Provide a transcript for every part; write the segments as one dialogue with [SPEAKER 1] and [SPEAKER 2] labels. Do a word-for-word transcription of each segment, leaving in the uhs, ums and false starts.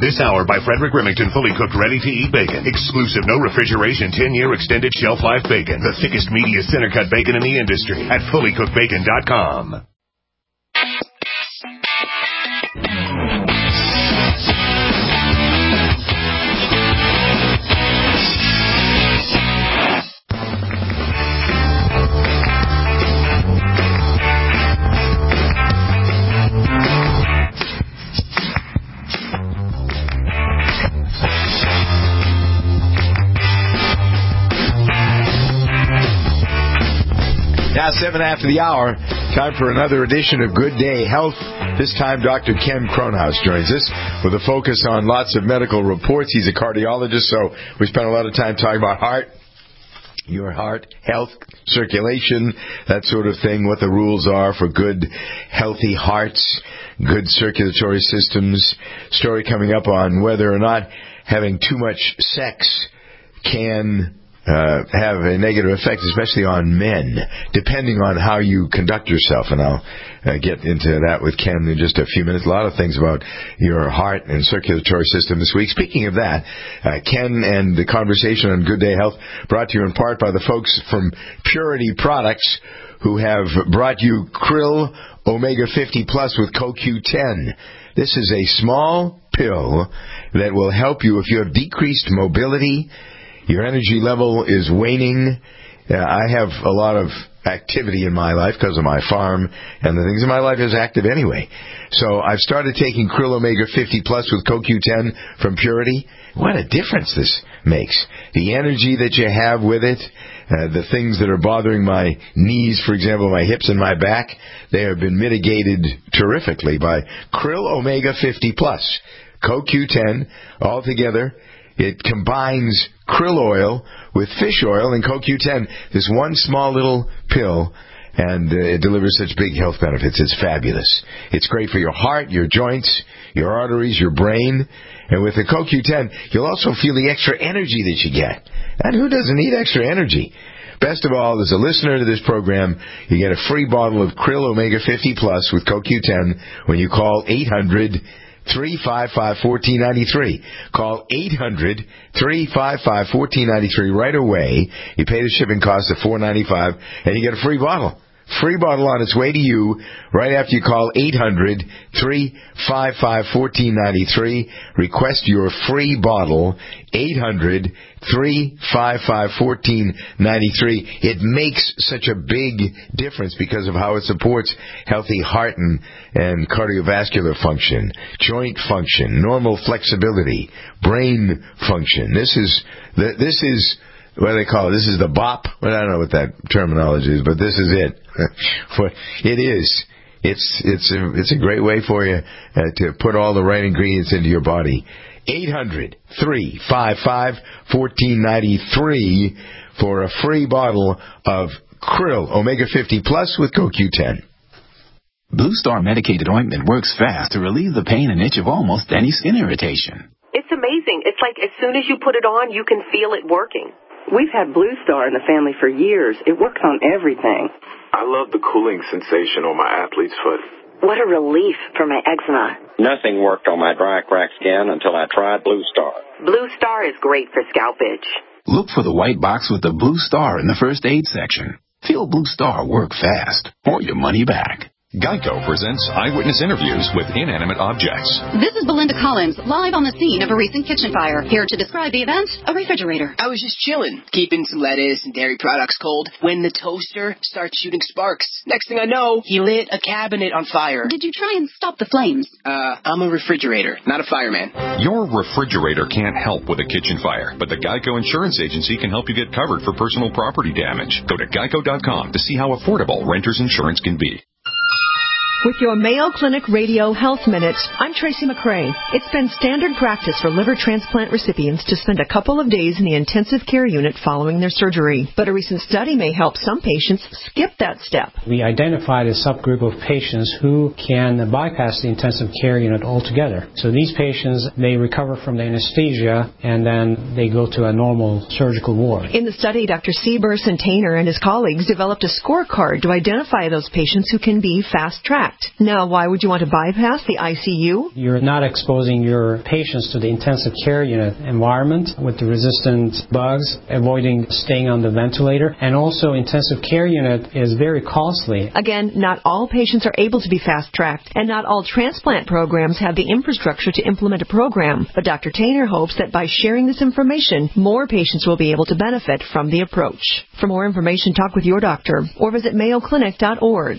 [SPEAKER 1] This hour by Frederick Remington, fully cooked, ready-to-eat bacon. Exclusive, no refrigeration, ten-year extended shelf life bacon. The thickest, meatiest, center-cut bacon in the industry at fully cooked bacon dot com.
[SPEAKER 2] Now, seven after the hour, time for another edition of Good Day Health. This time, Doctor Ken Kronhaus joins us with a focus on lots of medical reports. He's a cardiologist, so we spent a lot of time talking about heart, your heart health, circulation, that sort of thing, what the rules are for good, healthy hearts, good circulatory systems. Story coming up on whether or not having too much sex can Uh, have a negative effect, especially on men, depending on how you conduct yourself. And I'll uh, get into that with Ken in just a few minutes. A lot of things about your heart and circulatory system this week. Speaking of that, uh, Ken and the conversation on Good Day Health brought to you in part by the folks from Purity Products, who have brought you Krill Omega fifty Plus with Co Q ten. This is a small pill that will help you if you have decreased mobility, your energy level is waning. Uh, I have a lot of activity in my life because of my farm, and the things in my life is active anyway. So I've started taking Krill Omega fifty Plus with Co Q ten from Purity. What a difference this makes. The energy that you have with it, uh, the things that are bothering my knees, for example, my hips and my back, they have been mitigated terrifically by Krill Omega fifty Plus. Co Q ten, all together. It combines krill oil with fish oil and Co Q ten, this one small little pill, and uh, it delivers such big health benefits. It's fabulous. It's great for your heart, your joints, your arteries, your brain. And with the Co Q ten, you'll also feel the extra energy that you get. And who doesn't need extra energy? Best of all, as a listener to this program, you get a free bottle of Krill Omega fifty Plus with Co Q ten when you call eight hundred, three five five, one four nine three. Call eight hundred, three five five, one four nine three right away. You pay the shipping cost of four ninety-five, and you get a free bottle. Free bottle on its way to you right after you call eight hundred, three five five, one four nine three. Request your free bottle, eight hundred, three five five, one four nine three. It makes such a big difference because of how it supports healthy heart and, and cardiovascular function, joint function, normal flexibility, brain function. This is the, this is what do they call it? This is the B O P. Well, I don't know what that terminology is, but this is it. It is. It's it's a, it's a great way for you uh, to put all the right ingredients into your body. eight hundred, three five five, one four nine three for a free bottle of Krill Omega fifty Plus with Co Q ten.
[SPEAKER 3] Blue Star medicated ointment works fast to relieve the pain and itch of almost any skin irritation.
[SPEAKER 4] It's amazing. It's like as soon as you put it on, you can feel it working. We've had Blue Star in the family for years. It works on everything.
[SPEAKER 5] I love the cooling sensation on my athlete's foot.
[SPEAKER 6] What a relief for my eczema.
[SPEAKER 7] Nothing worked on my dry, cracked skin until I tried Blue Star.
[SPEAKER 4] Blue Star is great for scalp itch.
[SPEAKER 3] Look for the white box with the Blue Star in the first aid section. Feel Blue Star work fast, or your money back.
[SPEAKER 8] Geico presents eyewitness interviews with inanimate objects.
[SPEAKER 9] This is Belinda Collins, live on the scene of a recent kitchen fire. Here to describe the event, a refrigerator.
[SPEAKER 10] I was just chilling, keeping some lettuce and dairy products cold, when the toaster starts shooting sparks. Next thing I know, he lit a cabinet on fire.
[SPEAKER 9] Did you try and stop the flames?
[SPEAKER 10] Uh, I'm a refrigerator, not a fireman.
[SPEAKER 8] Your refrigerator can't help with a kitchen fire, but the Geico Insurance Agency can help you get covered for personal property damage. Go to geico dot com to see how affordable renter's insurance can be.
[SPEAKER 11] With your Mayo Clinic Radio Health Minute, I'm Tracy McRae. It's been standard practice for liver transplant recipients to spend a couple of days in the intensive care unit following their surgery. But a recent study may help some patients skip that step.
[SPEAKER 12] We identified a subgroup of patients who can bypass the intensive care unit altogether. So these patients, they recover from the anesthesia and then they go to a normal surgical ward.
[SPEAKER 11] In the study, Doctor Seaburson Tainer and his colleagues developed a scorecard to identify those patients who can be fast-tracked. fast-tracked. Now, why would you want to bypass the I C U?
[SPEAKER 12] You're not exposing your patients to the intensive care unit environment with the resistant bugs, avoiding staying on the ventilator, and also intensive care unit is very costly.
[SPEAKER 11] Again, not all patients are able to be fast-tracked, and not all transplant programs have the infrastructure to implement a program. But Doctor Tainer hopes that by sharing this information, more patients will be able to benefit from the approach. For more information, talk with your doctor or visit mayo clinic dot org.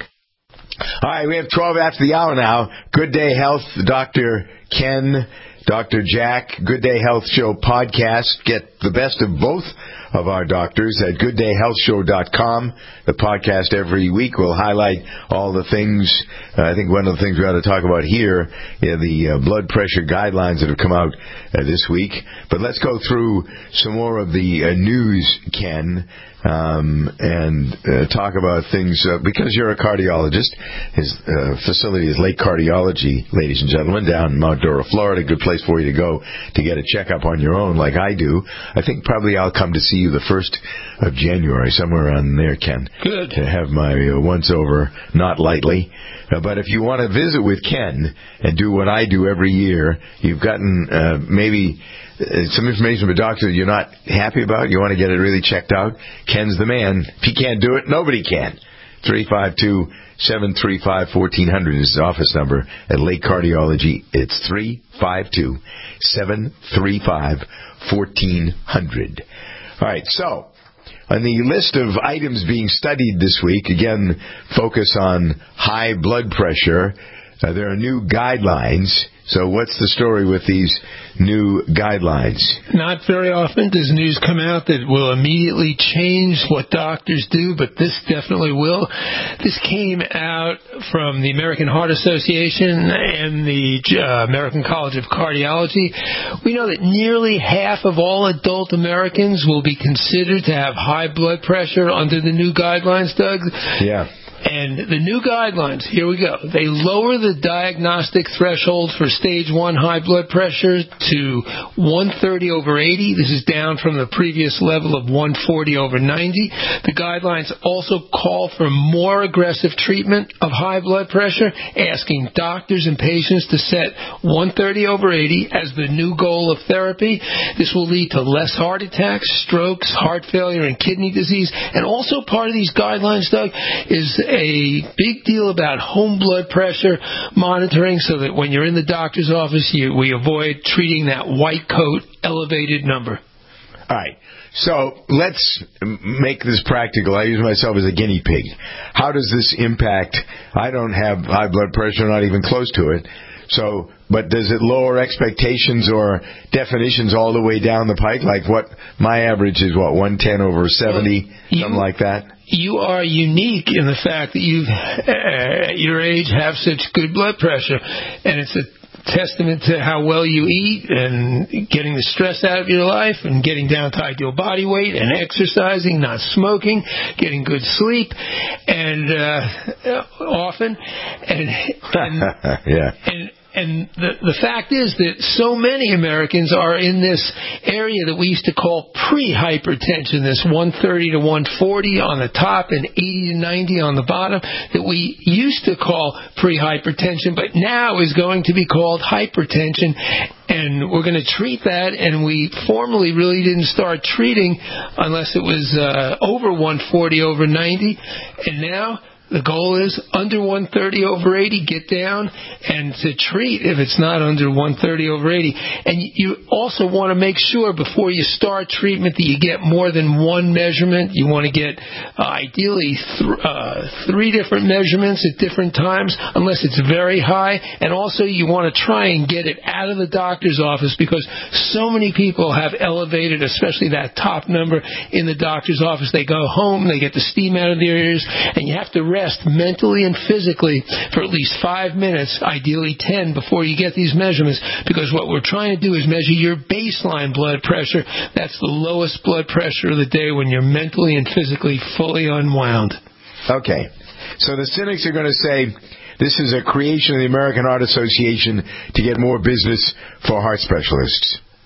[SPEAKER 2] All right, we have twelve after the hour now. Good Day Health, Doctor Ken, Doctor Jack, Good Day Health Show podcast. Get the best of both of our doctors at good day health show dot com. The podcast every week will highlight all the things. Uh, I think one of the things we ought to talk about here are the uh, blood pressure guidelines that have come out uh, this week. But let's go through some more of the uh, news, Ken. Um, and uh, talk about things, uh, because you're a cardiologist. His uh, facility is Lake Cardiology, ladies and gentlemen, down in Mount Dora, Florida. Good place for you to go to get a checkup on your own like I do. I think probably I'll come to see you the first of January, somewhere around there, Ken.
[SPEAKER 13] Good.
[SPEAKER 2] To have my uh, once-over, not lightly. Uh, but if you want to visit with Ken and do what I do every year, you've gotten uh, maybe... Uh, some information from a doctor that you're not happy about, you want to get it really checked out, Ken's the man. If he can't do it, nobody can. three five two, seven three five, one four zero zero is his office number at Lake Cardiology. It's three five two, seven three five, one four zero zero. All right, so on the list of items being studied this week, again, focus on high blood pressure. Uh, there are new guidelines. So what's the story with these new guidelines?
[SPEAKER 13] Not very often does news come out that will immediately change what doctors do, but this definitely will. This came out from the American Heart Association and the uh, American College of Cardiology. We know that nearly half of all adult Americans will be considered to have high blood pressure under the new guidelines, Doug.
[SPEAKER 2] Yeah.
[SPEAKER 13] And the new guidelines, here we go. They lower the diagnostic threshold for stage one high blood pressure to one thirty over eighty. This is down from the previous level of one forty over ninety. The guidelines also call for more aggressive treatment of high blood pressure, asking doctors and patients to set one thirty over eighty as the new goal of therapy. This will lead to less heart attacks, strokes, heart failure, and kidney disease. And also part of these guidelines, Doug, is a big deal about home blood pressure monitoring, so that when you're in the doctor's office, you, we avoid treating that white coat elevated number.
[SPEAKER 2] All right. So let's make this practical. I use myself as a guinea pig. How does this impact? I don't have high blood pressure, not even close to it. So, but does it lower expectations or definitions all the way down the pike? Like what my average is, what, one ten over seventy, well, you, something like that?
[SPEAKER 13] You are unique in the fact that you, uh, at your age, have such good blood pressure, and it's a testament to how well you eat and getting the stress out of your life and getting down to ideal body weight and exercising, not smoking, getting good sleep, and uh, often, and and,
[SPEAKER 2] yeah.
[SPEAKER 13] and And the, the fact is that so many Americans are in this area that we used to call pre-hypertension, this one thirty to one forty on the top and eighty to ninety on the bottom, that we used to call pre-hypertension, but now is going to be called hypertension. And we're going to treat that, and we formally really didn't start treating unless it was uh, over one forty over ninety, and now the goal is under one thirty over eighty, get down, and to treat if it's not under one thirty over eighty. And you also want to make sure before you start treatment that you get more than one measurement. You want to get uh, ideally th- uh, three different measurements at different times, unless it's very high. And also you want to try and get it out of the doctor's office, because so many people have elevated, especially that top number in the doctor's office. They go home, they get the steam out of their ears, and you have to rest mentally and physically for at least five minutes, ideally ten, before you get these measurements, because what we're trying to do is measure your baseline blood pressure. That's the lowest blood pressure of the day when you're mentally and physically fully unwound.
[SPEAKER 2] Okay. So the cynics are going to say this is a creation of the American Heart Association to get more business for heart specialists.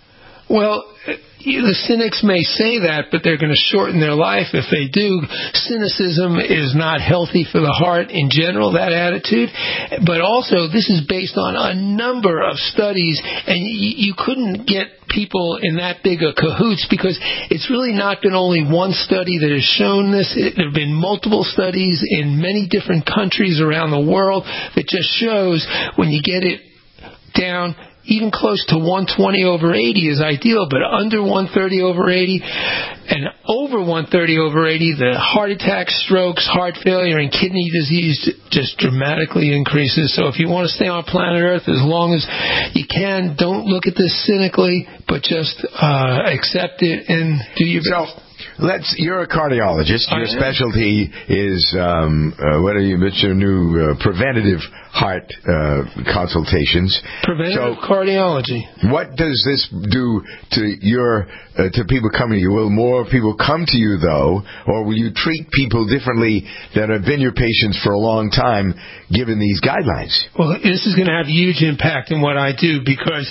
[SPEAKER 13] Well, the cynics may say that, but they're going to shorten their life if they do. Cynicism is not healthy for the heart in general, that attitude. But also, this is based on a number of studies, and you, you couldn't get people in that big a cahoots because it's really not been only one study that has shown this. It, there have been multiple studies in many different countries around the world that just shows when you get it down, even close to one twenty over eighty is ideal, but under one thirty over eighty and over one thirty over eighty, the heart attacks, strokes, heart failure, and kidney disease just dramatically increases. So if you want to stay on planet Earth as long as you can, don't look at this cynically, but just uh, accept it and do your best.
[SPEAKER 2] So, Let's. You're a cardiologist. Your specialty is um, uh, what are you? What's your new uh, preventative heart uh, consultations?
[SPEAKER 13] Preventative
[SPEAKER 2] so,
[SPEAKER 13] cardiology.
[SPEAKER 2] What does this do to your uh, to people coming to you? Will more people come to you though, or will you treat people differently that have been your patients for a long time, given these guidelines?
[SPEAKER 13] Well, this is going to have huge impact in what I do because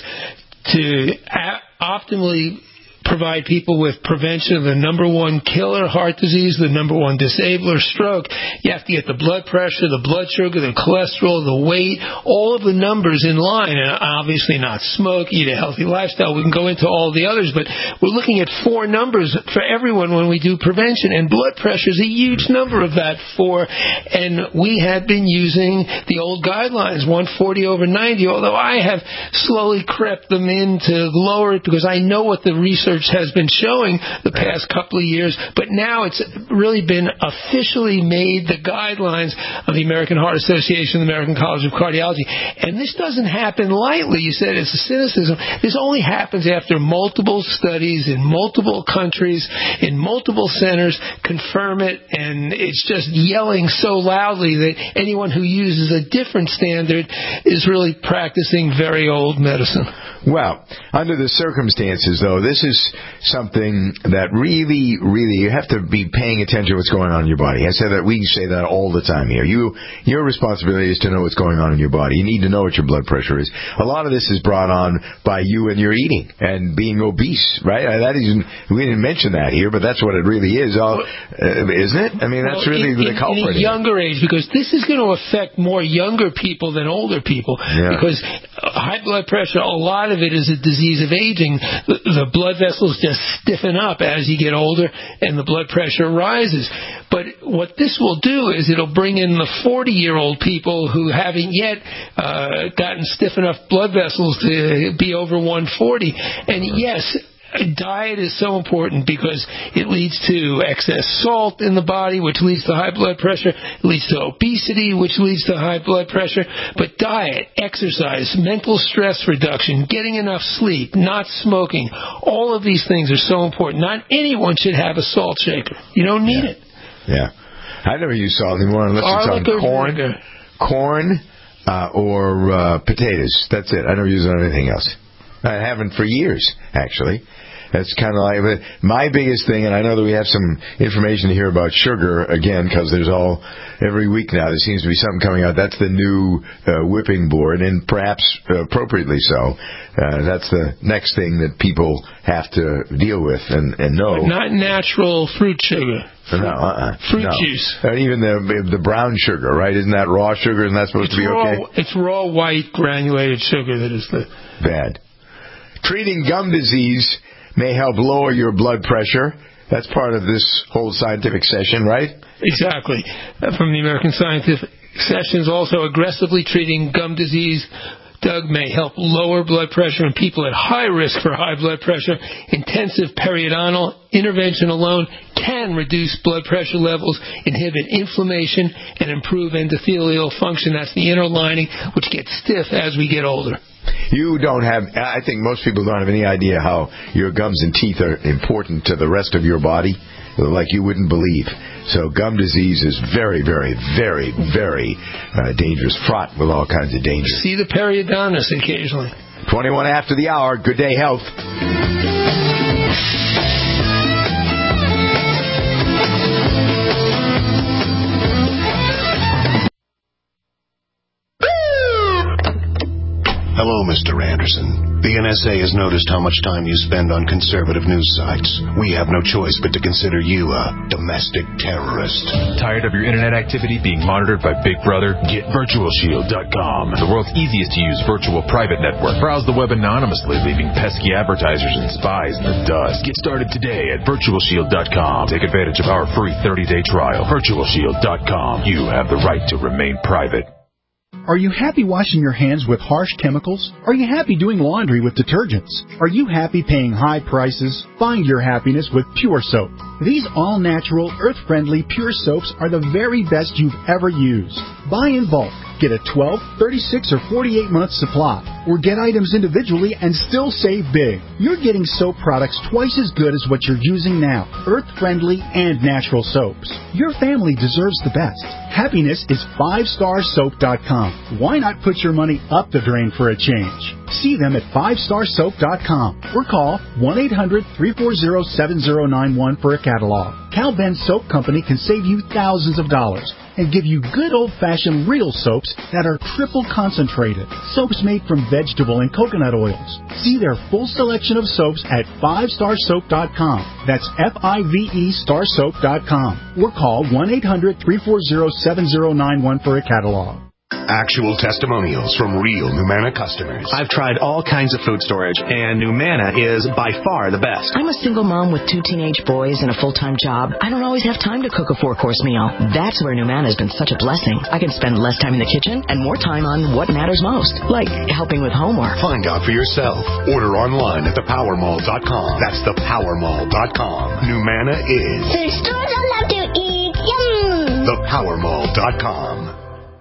[SPEAKER 13] to a- optimally provide people with prevention of the number one killer, heart disease, the number one disabler, stroke. You have to get the blood pressure, the blood sugar, the cholesterol, the weight, all of the numbers in line. And obviously not smoke, eat a healthy lifestyle. We can go into all the others, but we're looking at four numbers for everyone when we do prevention. And blood pressure is a huge number of that four. And we have been using the old guidelines, one forty over ninety, although I have slowly crept them in to lower it because I know what the research has been showing the past couple of years, but now it's really been officially made the guidelines of the American Heart Association, the American College of Cardiology. And this doesn't happen lightly. You said it's a cynicism. This only happens after multiple studies in multiple countries, in multiple centers, confirm it, and it's just yelling so loudly that anyone who uses a different standard is really practicing very old medicine.
[SPEAKER 2] Well, under the circumstances, though, this is something that really, really, you have to be paying attention to what's going on in your body. I say that we say that all the time here. You, your responsibility is to know what's going on in your body. You need to know what your blood pressure is. A lot of this is brought on by you and your eating and being obese, right? That isn't, we didn't mention that here, but that's what it really is, all, uh, isn't it? I mean, that's
[SPEAKER 13] well,
[SPEAKER 2] really
[SPEAKER 13] in,
[SPEAKER 2] the culprit.
[SPEAKER 13] In a younger age, because this is going to affect more younger people than older people.
[SPEAKER 2] Yeah.
[SPEAKER 13] Because high blood pressure, a lot of it is a disease of aging. The, the blood vessels just stiffen up as you get older and the blood pressure rises. But what this will do is it'll bring in the forty-year-old people who haven't yet uh, gotten stiff enough blood vessels to be over one forty. And yes, diet is so important because it leads to excess salt in the body, which leads to high blood pressure. It leads to obesity, which leads to high blood pressure. But diet, exercise, mental stress reduction, getting enough sleep, not smoking, all of these things are so important. Not anyone should have a salt shaker. You don't need
[SPEAKER 2] yeah.
[SPEAKER 13] it.
[SPEAKER 2] Yeah. I never use salt anymore unless
[SPEAKER 13] Garlic
[SPEAKER 2] it's on corn,
[SPEAKER 13] vinegar.
[SPEAKER 2] corn uh, or uh, potatoes. That's it. I never use it on anything else. I haven't for years, actually. That's kind of like my biggest thing, and I know that we have some information here about sugar, again, because there's all, every week now there seems to be something coming out. That's the new uh, whipping board, and perhaps uh, appropriately so. Uh, that's the next thing that people have to deal with and, and know.
[SPEAKER 13] But not natural fruit sugar.
[SPEAKER 2] No, uh-uh.
[SPEAKER 13] Fruit
[SPEAKER 2] no.
[SPEAKER 13] juice.
[SPEAKER 2] Or even the the brown sugar, right? Isn't that raw sugar? Isn't that supposed
[SPEAKER 13] it's
[SPEAKER 2] to be
[SPEAKER 13] raw,
[SPEAKER 2] okay?
[SPEAKER 13] It's raw white granulated sugar that is the...
[SPEAKER 2] Bad. Treating gum disease may help lower your blood pressure. That's part of this whole scientific session, right?
[SPEAKER 13] Exactly. From the American Scientific Sessions, also aggressively treating gum disease, Doug, may help lower blood pressure in people at high risk for high blood pressure. Intensive periodontal intervention alone can reduce blood pressure levels, inhibit inflammation, and improve endothelial function. That's the inner lining, which gets stiff as we get older.
[SPEAKER 2] You don't have, I think most people don't have any idea how your gums and teeth are important to the rest of your body, like you wouldn't believe. So gum disease is very, very, very, very uh, dangerous, fraught with all kinds of dangers.
[SPEAKER 13] See the periodontist occasionally.
[SPEAKER 2] twenty-one after the hour. Good day, health.
[SPEAKER 1] Hello, Mister Anderson. The N S A has noticed how much time you spend on conservative news sites. We have no choice but to consider you a domestic terrorist.
[SPEAKER 14] Tired of your internet activity being monitored by Big Brother? Get Virtual Shield dot com, the world's easiest to use virtual private network. Browse the web anonymously, leaving pesky advertisers and spies in the dust. Get started today at Virtual Shield dot com. Take advantage of our free thirty-day trial. Virtual Shield dot com. You have the right to remain private.
[SPEAKER 15] Are you happy washing your hands with harsh chemicals? Are you happy doing laundry with detergents? Are you happy paying high prices? Find your happiness with Pure Soap. These all-natural, earth-friendly Pure Soaps are the very best you've ever used. Buy in bulk. Get a twelve, thirty-six, or forty-eight month supply. Or get items individually and still save big. You're getting soap products twice as good as what you're using now. Earth-friendly and natural soaps. Your family deserves the best. Happiness is five star soap dot com. Why not put your money up the drain for a change? See them at five star soap dot com or call one eight hundred, three four zero, seven zero nine one for a catalog. Cal Ben Soap Company can save you thousands of dollars and give you good old-fashioned real soaps that are triple concentrated. Soaps made from vegetable and coconut oils. See their full selection of soaps at five star soap dot com. That's F I V E star soap dot com. Or call one eight hundred, three four zero, seven zero nine one for a catalog.
[SPEAKER 1] Actual testimonials from real Numana customers.
[SPEAKER 16] I've tried all kinds of food storage, and Numana is by far the best.
[SPEAKER 17] I'm a single mom with two teenage boys and a full-time job. I don't always have time to cook a four-course meal. That's where Numana has been such a blessing. I can spend less time in the kitchen and more time on what matters most, like helping with homework.
[SPEAKER 1] Find out for yourself. Order online at the power mall dot com. That's the power mall dot com. Numana is
[SPEAKER 18] food stores I love to eat. Yum!
[SPEAKER 1] the power mall dot com.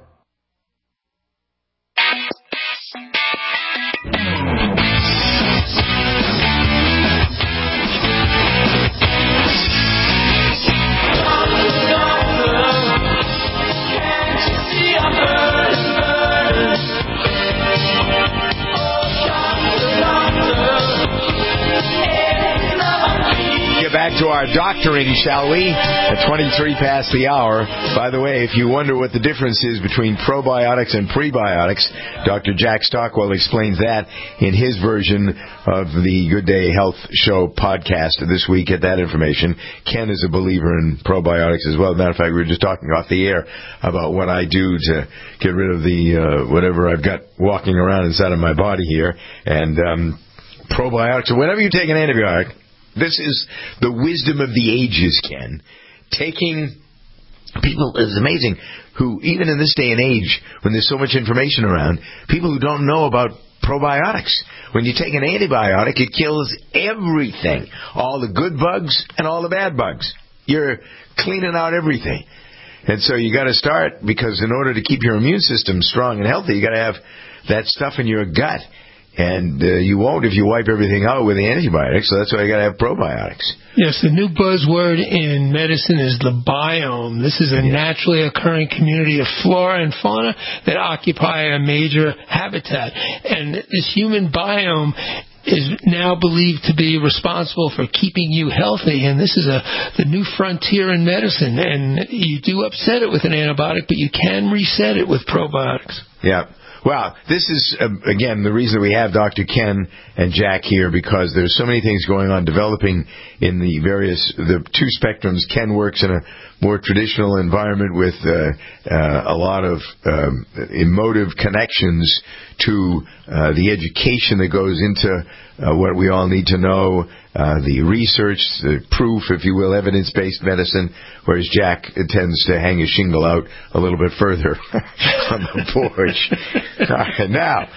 [SPEAKER 2] Back to our doctoring, shall we? At twenty-three past the hour. By the way, if you wonder what the difference is between probiotics and prebiotics, Doctor Jack Stockwell explains that in his version of the Good Day Health Show podcast this week. Get that information. Ken is a believer in probiotics as well. As a matter of fact, we were just talking off the air about what I do to get rid of the uh, whatever I've got walking around inside of my body here. And um, probiotics, or whenever you take an antibiotic, this is the wisdom of the ages, Ken. Taking people, it's amazing, who, even in this day and age, when there's so much information around, people who don't know about probiotics. When you take an antibiotic, it kills everything. All the good bugs and all the bad bugs. You're cleaning out everything. And so you got to start, because in order to keep your immune system strong and healthy, you got to have that stuff in your gut. And uh, you won't if you wipe everything out with the antibiotics, so that's why you got to have probiotics.
[SPEAKER 13] Yes, the new buzzword in medicine is the biome. This is a yeah. naturally occurring community of flora and fauna that occupy a major habitat. And this human biome is now believed to be responsible for keeping you healthy, and this is a the new frontier in medicine. And you do upset it with an antibiotic, but you can reset it with probiotics.
[SPEAKER 2] Yeah. Well, this is, uh, again, the reason we have Doctor Ken and Jack here, because there's so many things going on developing in the various, the two spectrums. Ken works in a more traditional environment with uh, uh, a lot of um, emotive connections to uh, the education that goes into uh, what we all need to know, uh, the research, the proof, if you will, evidence-based medicine, whereas Jack tends to hang his shingle out a little bit further on the porch. All right, now,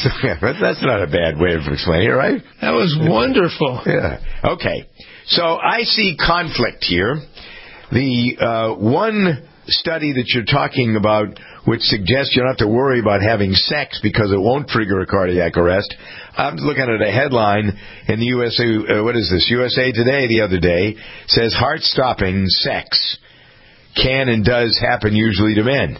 [SPEAKER 2] that's not a bad way of explaining it, right?
[SPEAKER 13] That was wonderful.
[SPEAKER 2] Yeah. Okay. So I see conflict here. The uh, one study that you're talking about, which suggests you don't have to worry about having sex because it won't trigger a cardiac arrest. I'm looking at a headline in the U S A, uh, what is this, U S A Today the other day, says heart-stopping sex can and does happen usually to men.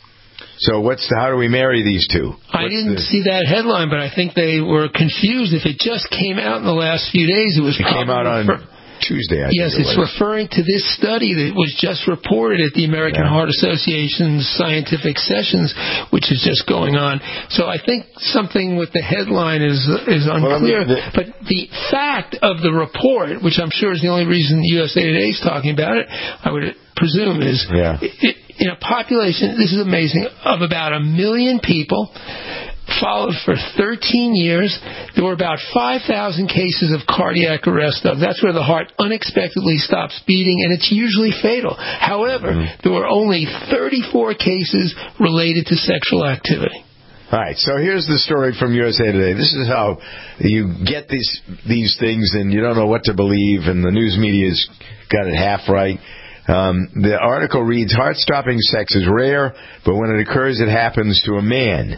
[SPEAKER 2] So what's the, how do we marry these two? What's
[SPEAKER 13] I didn't
[SPEAKER 2] the,
[SPEAKER 13] see that headline, but I think they were confused. If it just came out in the last few days, it was
[SPEAKER 2] it came out on...
[SPEAKER 13] For,
[SPEAKER 2] Tuesday, I
[SPEAKER 13] Yes,
[SPEAKER 2] think it
[SPEAKER 13] it's
[SPEAKER 2] was.
[SPEAKER 13] referring to this study that was just reported at the American
[SPEAKER 2] Yeah.
[SPEAKER 13] Heart Association's scientific sessions, which is just going on. So I think something with the headline is is unclear.
[SPEAKER 2] Well, I mean, the,
[SPEAKER 13] but the fact of the report, which I'm sure is the only reason U S A Today is talking about it, I would presume is
[SPEAKER 2] yeah.
[SPEAKER 13] it, in a population, this is amazing, of about a million people, followed for thirteen years, there were about five thousand cases of cardiac arrest. That's where the heart unexpectedly stops beating, and it's usually fatal. However, mm-hmm. there were only thirty-four cases related to sexual activity.
[SPEAKER 2] All right, so here's the story from U S A Today. This is how you get these these things, and you don't know what to believe, and the news media's got it half right. Um, the article reads, heart-stopping sex is rare, but when it occurs, it happens to a man.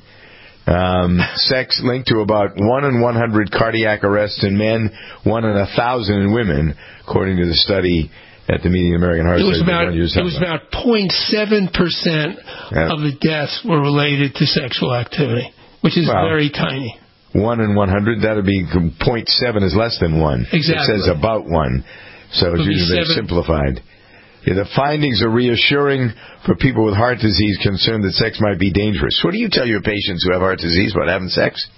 [SPEAKER 2] Um, sex linked to about one in one hundred cardiac arrests in men, one in a thousand in women, according to the study at the meeting of the American Heart Association.
[SPEAKER 13] It was about zero point seven percent yeah. of the deaths were related to sexual activity, which is wow. very tiny.
[SPEAKER 2] One in one hundred, that would be zero point seven is less than one.
[SPEAKER 13] Exactly.
[SPEAKER 2] It says about one, so it's usually very simplified. Yeah, the findings are reassuring for people with heart disease concerned that sex might be dangerous. What do you tell your patients who have heart disease about having sex?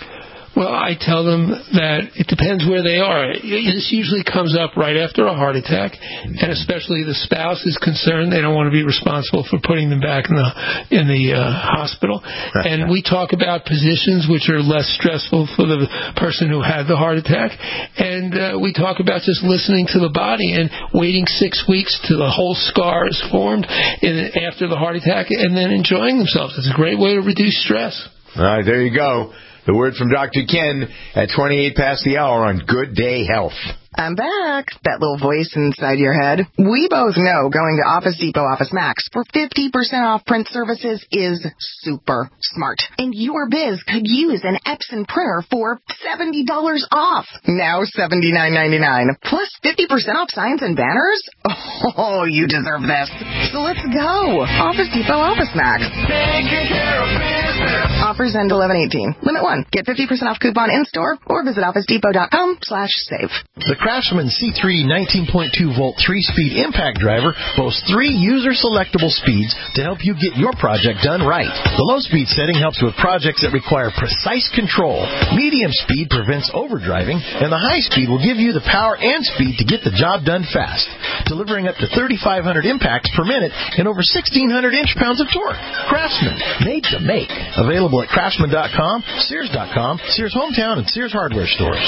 [SPEAKER 13] Well, I tell them that it depends where they are. This usually comes up right after a heart attack, and especially the spouse is concerned. They don't want to be responsible for putting them back in the in the uh, hospital. And we talk about positions which are less stressful for the person who had the heart attack. And uh, we talk about just listening to the body and waiting six weeks till the whole scar is formed in, after the heart attack, and then enjoying themselves. It's a great way to reduce stress.
[SPEAKER 2] All right, there you go. The word from Doctor Ken at twenty-eight past the hour on Good Day Health.
[SPEAKER 19] I'm back. That little voice inside your head. We both know going to Office Depot Office Max for fifty percent off print services is super smart. And your biz could use an Epson printer for seventy dollars off. Now seventy-nine ninety-nine. Plus fifty percent off signs and banners? Oh, you deserve this. So let's go. Office Depot Office Max. Taking care of business. Offers end eleven eighteen. Limit one. Get fifty percent off coupon in-store or visit office depot dot com slash save.
[SPEAKER 20] The Craftsman C three nineteen point two volt three-speed impact driver boasts three user-selectable speeds to help you get your project done right. The low-speed setting helps with projects that require precise control. Medium speed prevents overdriving, and the high speed will give you the power and speed to get the job done fast, delivering up to thirty-five hundred impacts per minute and over sixteen hundred inch-pounds of torque. Craftsman, made to make. Available at craftsman dot com, sears dot com, Sears Hometown, and Sears Hardware stores.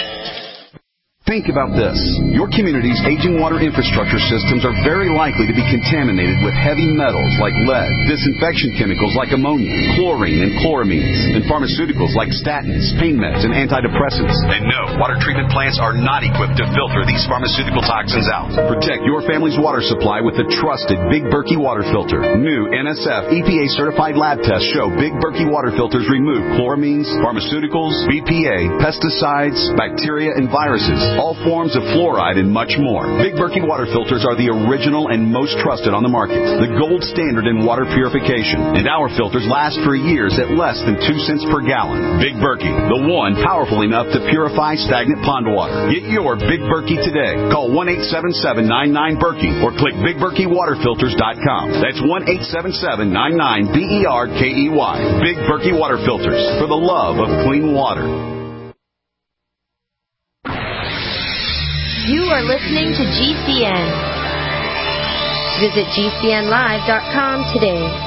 [SPEAKER 21] Think about this. Your community's aging water infrastructure systems are very likely to be contaminated with heavy metals like lead, disinfection chemicals like ammonia, chlorine and chloramines, and pharmaceuticals like statins, pain meds, and antidepressants. And no, water treatment plants are not equipped to filter these pharmaceutical toxins out. Protect your family's water supply with the trusted Big Berkey water filter. New N S F E P A certified lab tests show Big Berkey water filters remove chloramines, pharmaceuticals, B P A, pesticides, bacteria, and viruses, all forms of fluoride, and much more. Big Berkey water filters are the original and most trusted on the market, the gold standard in water purification. And our filters last for years at less than two cents per gallon. Big Berkey, the one powerful enough to purify stagnant pond water. Get your Big Berkey today. Call one eight seven seven nine nine Berkey or click big berkey water filters dot com. That's one eight seven seven nine nine B E R K E Y. Big Berkey water filters, for the love of clean water.
[SPEAKER 22] You are listening to G C N. Visit G C N live dot com today.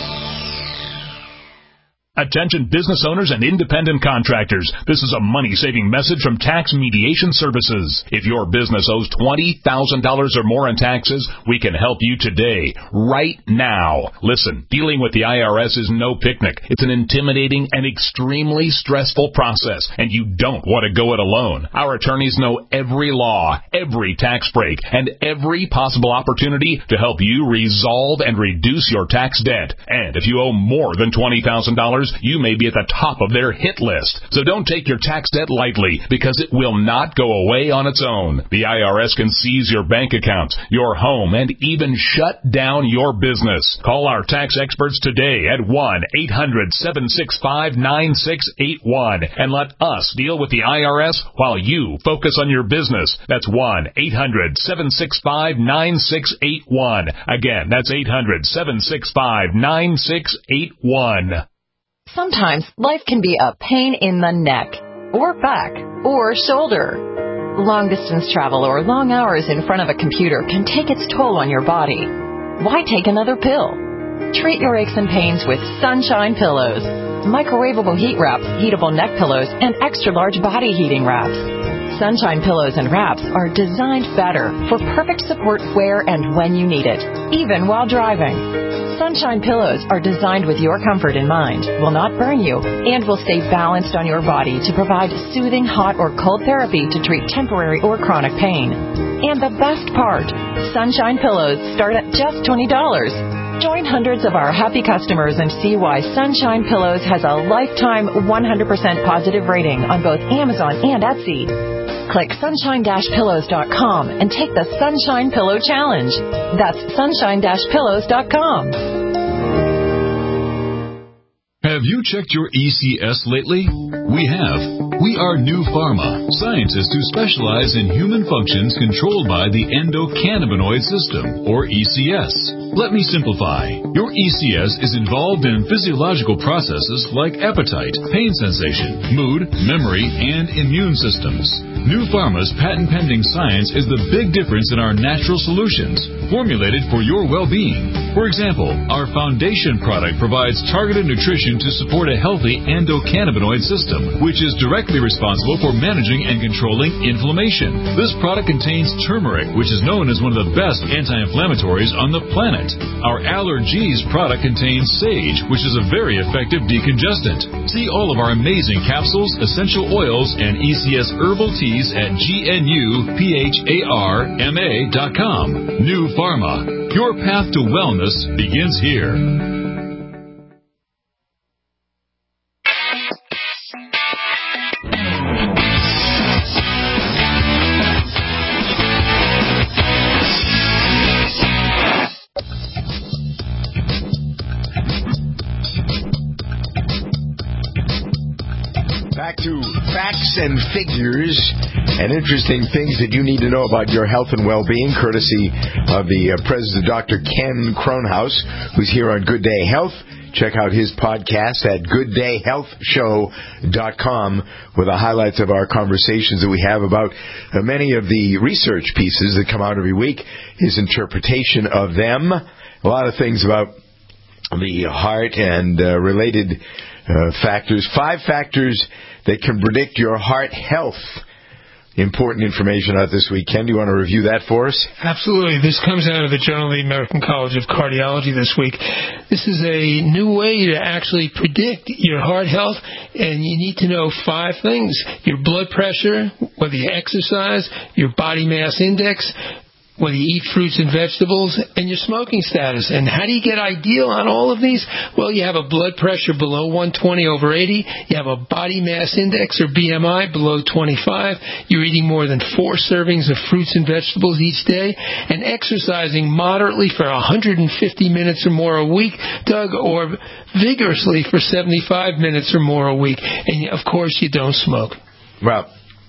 [SPEAKER 23] Attention business owners and independent contractors. This is a money-saving message from Tax Mediation Services. If your business owes twenty thousand dollars or more in taxes, we can help you today, right now. Listen, dealing with the I R S is no picnic. It's an intimidating and extremely stressful process, and you don't want to go it alone. Our attorneys know every law, every tax break, and every possible opportunity to help you resolve and reduce your tax debt. And if you owe more than twenty thousand dollars, customers, you may be at the top of their hit list. So don't take your tax debt lightly, because it will not go away on its own. The I R S can seize your bank accounts, your home, and even shut down your business. Call our tax experts today at one eight hundred seven six five nine six eight one and let us deal with the I R S while you focus on your business. That's one eight hundred seven six five nine six eight one. Again, that's eight hundred seven six five nine six eight one.
[SPEAKER 5] Sometimes life can be a pain in the neck, or back, or shoulder. Long-distance travel or long hours in front of a computer can take its toll on your body. Why take another pill? Treat your aches and pains with Sunshine Pillows. Microwavable heat wraps, heatable neck pillows, and extra-large body heating wraps. Sunshine Pillows and wraps are designed better for perfect support where and when you need it, even while driving. Sunshine Pillows are designed with your comfort in mind, will not burn you, and will stay balanced on your body to provide soothing hot or cold therapy to treat temporary or chronic pain. And the best part, Sunshine Pillows start at just twenty dollars. Join hundreds of our happy customers and see why Sunshine Pillows has a lifetime one hundred percent positive rating on both Amazon and Etsy. Click sunshine dash pillows dot com and take the Sunshine Pillow Challenge. That's sunshine dash pillows dot com.
[SPEAKER 6] Have you checked your E C S lately? We have. We are New Pharma, scientists who specialize in human functions controlled by the endocannabinoid system, or E C S. Let me simplify. Your E C S is involved in physiological processes like appetite, pain sensation, mood, memory, and immune systems. New Pharma's patent-pending science is the big difference in our natural solutions, formulated for your well-being. For example, our foundation product provides targeted nutrition to support a healthy endocannabinoid system, which is directly responsible for managing and controlling inflammation. This product contains turmeric, which is known as one of the best anti-inflammatories on the planet. Our Allergies product contains sage, which is a very effective decongestant. See all of our amazing capsules, essential oils, and E C S herbal teas at G N U P H A R M A dot com. New Pharma. Your path to wellness begins here.
[SPEAKER 2] Back to facts and figures and interesting things that you need to know about your health and well-being, courtesy of the uh, President, Doctor Ken Kronhaus, who's here on Good Day Health. Check out his podcast at good day health show dot com with the highlights of our conversations that we have about uh, many of the research pieces that come out every week, his interpretation of them, a lot of things about the heart and uh, related uh, factors. Five factors that can predict your heart health. Important information out this week. Ken, do you want to review that for us?
[SPEAKER 13] Absolutely. This comes out of the Journal of the American College of Cardiology this week. This is a new way to actually predict your heart health, and you need to know five things: your blood pressure, whether you exercise, your body mass index, whether you eat fruits and vegetables, and your smoking status. And how do you get ideal on all of these? Well, you have a blood pressure below one twenty over eighty. You have a body mass index, or B M I, below twenty-five. You're eating more than four servings of fruits and vegetables each day. And exercising moderately for one hundred fifty minutes or more a week, Doug, or vigorously for seventy-five minutes or more a week. And, of course, you don't smoke.
[SPEAKER 2] Well,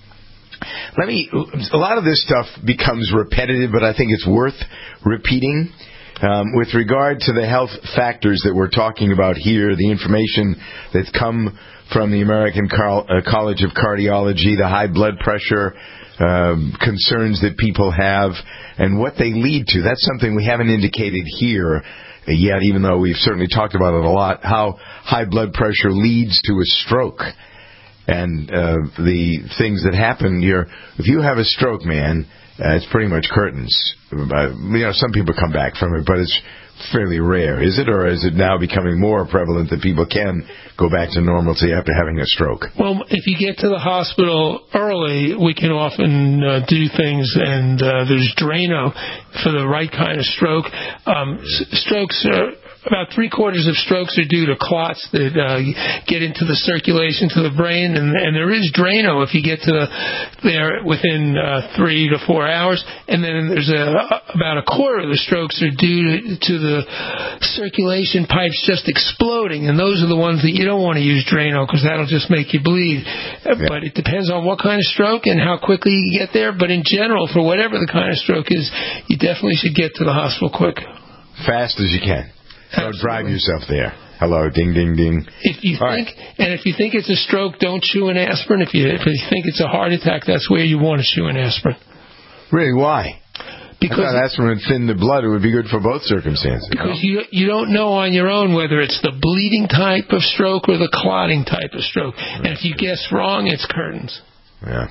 [SPEAKER 2] Let me. A lot of this stuff becomes repetitive, but I think it's worth repeating. Um, with regard to the health factors that we're talking about here, the information that's come from the American Car- uh, College of Cardiology, the high blood pressure um, concerns that people have, and what they lead to. That's something we haven't indicated here yet, even though we've certainly talked about it a lot, how high blood pressure leads to a stroke. And uh, the things that happen, you're, if you have a stroke, man, uh, it's pretty much curtains. Uh, you know, some people come back from it, but it's fairly rare. Is it, or is it now becoming more prevalent that people can go back to normalcy after having a stroke?
[SPEAKER 13] Well, if you get to the hospital early, we can often uh, do things, and uh, there's Drano for the right kind of stroke. Um, s- strokes are about three quarters of strokes are due to clots that uh, get into the circulation to the brain, and, and there is Drano if you get to the, there within uh, three to four hours, and then there's a, about a quarter of the strokes are due to, to the circulation pipes just exploding, and those are the ones that you don't want to use Drano because that'll just make you bleed. Yeah. But it depends on what kind of stroke and how quickly you get there. But in general, for whatever the kind of stroke is, you definitely should get to the hospital quick.
[SPEAKER 2] Fast as you can. Don't drive yourself there. Hello, ding, ding, ding.
[SPEAKER 13] If you
[SPEAKER 2] All
[SPEAKER 13] think,
[SPEAKER 2] right.
[SPEAKER 13] and if you think it's a stroke, don't chew an aspirin. If you, if you think it's a heart attack, that's where you want to chew an aspirin.
[SPEAKER 2] Really? Why?
[SPEAKER 13] Because
[SPEAKER 2] I thought aspirin would thin the blood. It would be good for both circumstances.
[SPEAKER 13] Because you you don't know on your own whether it's the bleeding type of stroke or the clotting type of stroke. And if you guess wrong, it's curtains.
[SPEAKER 2] Yeah.